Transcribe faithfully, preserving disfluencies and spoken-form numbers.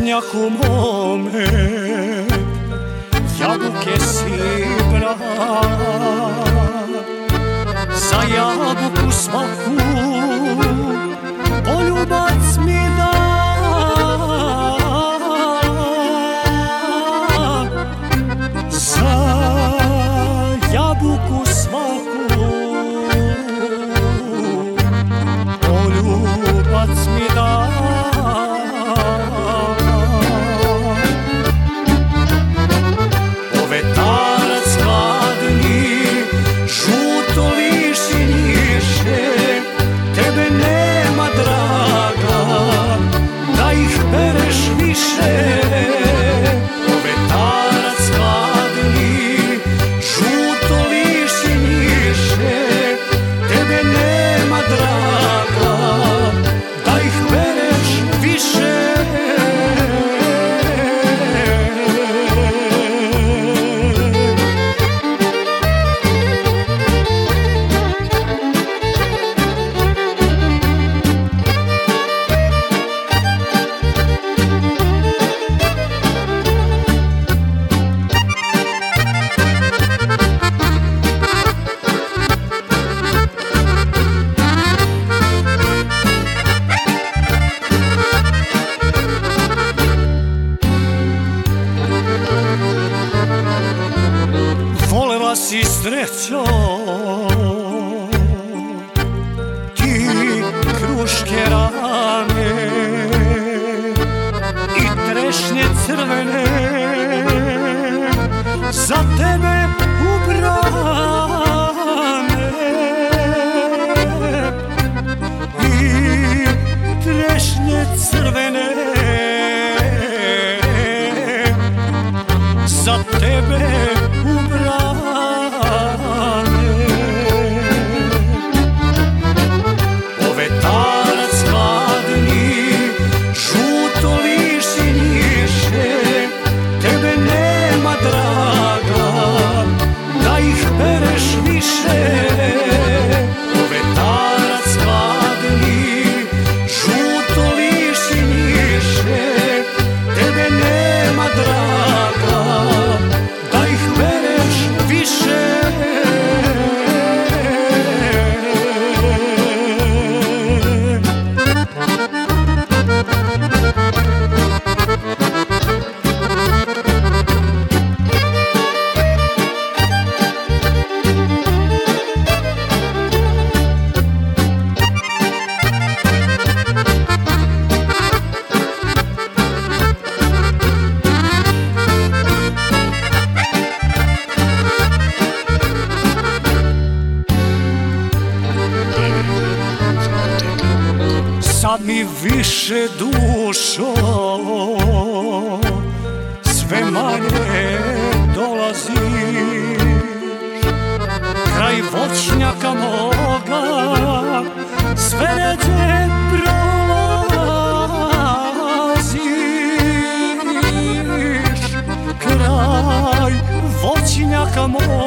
voćnjaku mome jabuke si brala, za jabuku svaku poljubac mi dala, za jabuku svaku poljubac mi dala. Si srećo, ti kruške rane i trešnje crvene za tebe ubrane, i trešnje crvene za tebe ubrane. Sad mi više dušo sve manje dolaziš, kraj voćnjaka moga sve ređe prolaziš, kraj voćnjaka moga